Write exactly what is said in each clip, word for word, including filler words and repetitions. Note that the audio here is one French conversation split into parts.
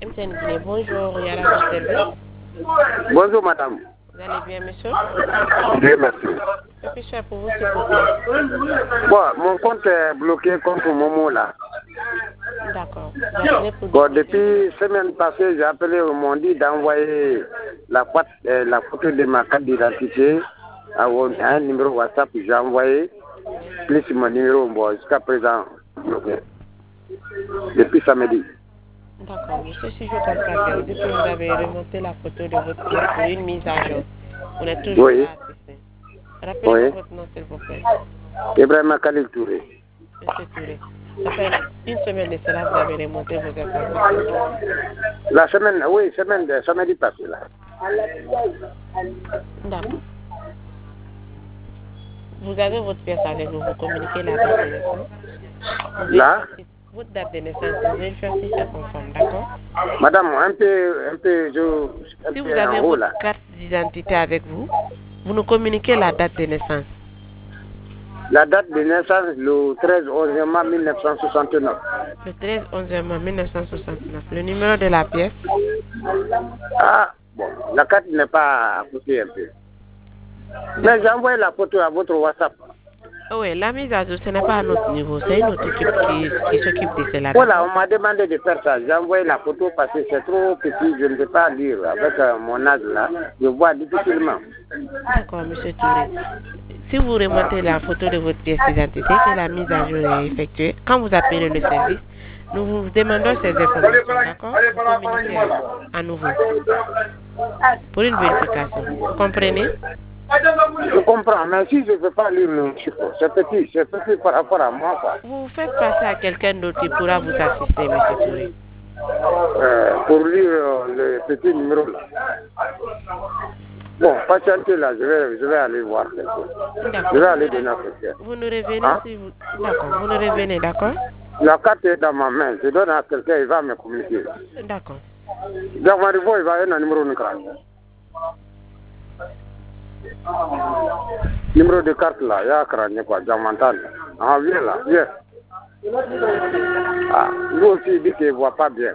M T N Guinée, bonjour, il y a la service. Bonjour madame. Vous allez bien, monsieur? Bien, merci. Que puis-je faire pour vous, s'il vous plaît? Bon, mon compte est bloqué contre Momo là. D'accord. Vous appelez pour Bon, depuis semaine passée, j'ai appelé au m'ont dit d'envoyer la, euh, la photo de ma carte d'identité à un numéro WhatsApp. J'ai envoyé, plus mon numéro, bon, jusqu'à présent, bloqué. Depuis samedi. D'accord, monsieur, si je comprends bien, depuis que vous avez remonté la photo de votre pièce pour une mise à jour, vous n'êtes toujours oui. pas assisté. Rappelez-moi oui. votre nom, s'il vous plaît. Ibrahim Khalil Touré. Monsieur Touré, ça fait une semaine de cela, vous avez remonté vos informations. La semaine, oui, semaine de samedi passé là. D'accord. Vous avez votre pièce avec vous, vous communiquez la date de naissance. Là Votre date de naissance, vous vérifiez si c'est conforme, d'accord? Madame, un peu, un peu, je... Un si peu vous avez haut, votre là. carte d'identité avec vous, vous nous communiquez la date de naissance. La date de naissance, le treize onze mai mille neuf cent soixante-neuf. Le treize onze mai mille neuf cent soixante-neuf. Le numéro de la pièce? Ah, bon, la carte n'est pas à côté un peu. Mais j'ai envoyé la photo à votre WhatsApp. Oui, la mise à jour, ce n'est pas à notre niveau, c'est une autre équipe qui, qui s'occupe de cela. Voilà, on m'a demandé de faire ça. J'ai envoyé la photo parce que c'est trop petit, je ne peux pas lire. Avec euh, mon âge là, je vois difficilement. D'accord, monsieur Touré. Si vous remontez la photo de votre pièce d'identité, que la mise à jour est effectuée, quand vous appelez le service, nous vous demandons ces informations, d'accord? Vous communiquez à, à nouveau pour une vérification. Vous comprenez? Je comprends, mais si je ne peux pas lire le chiffre, c'est petit, c'est petit par rapport à moi. Quoi. Vous faites passer à quelqu'un d'autre qui pourra vous assister, monsieur Touré. Euh, pour lire euh, le petit numéro là. Bon, patientez là, je vais, je vais aller voir quelqu'un. Je vais aller donner à quelqu'un. Vous nous revenez hein? si vous... D'accord, vous nous revenez, d'accord? La carte est dans ma main, je donne à quelqu'un, il va me communiquer. D'accord. Dans ma réponse, il va y avoir un numéro de carte. Numéro de carte là, il y a un quoi, Jamantan. Ah, viens là, viens. Ah, nous aussi, il dit qu'il ne voit pas bien.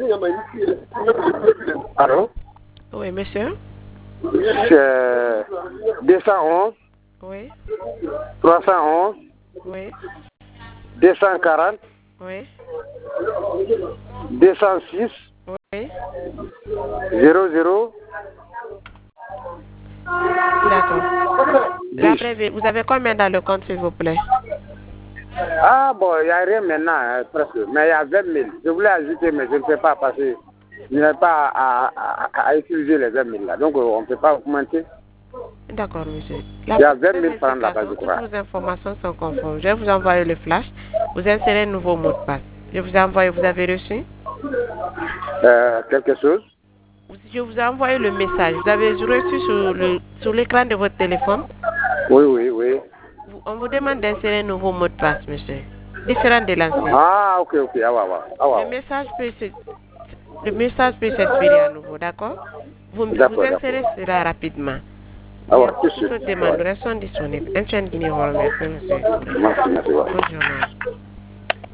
Allô? Oui, monsieur? C'est deux cent onze. Oui. trois cent onze. Oui. deux cent quarante. Oui. deux cent six. Oui. zéro zéro. D'accord. Après, vous avez combien dans le compte, s'il vous plaît? Ah bon, il n'y a rien maintenant, hein, presque. Mais il y a vingt mille. Je voulais ajouter, mais je ne peux pas parce que je n'ai pas à, à, à utiliser les vingt mille là. Donc on ne peut pas augmenter. D'accord, monsieur. La il y a vingt mille francs là-bas, je crois. Toutes vos informations sont conformes. Je vais vous envoyer le flash. Vous insérez un nouveau mot de passe. Je vous ai envoyé, vous avez reçu? Euh, quelque chose? Je vous ai envoyé le message. Vous avez reçu sur le sur l'écran de votre téléphone? Oui, oui, oui. On vous demande d'insérer un nouveau mot de passe, monsieur. Différent de l'ancien. Ah, ok, ok. Ah, ouais, ouais. Ah, ouais. Le message peut se, le message peut s'expirer à nouveau, d'accord? Vous, vous insérez cela rapidement. Ah, ouais, toutes vos demandes sont disponibles. M T N Guinée, vous remercie, monsieur. Merci, merci. Bonne journée.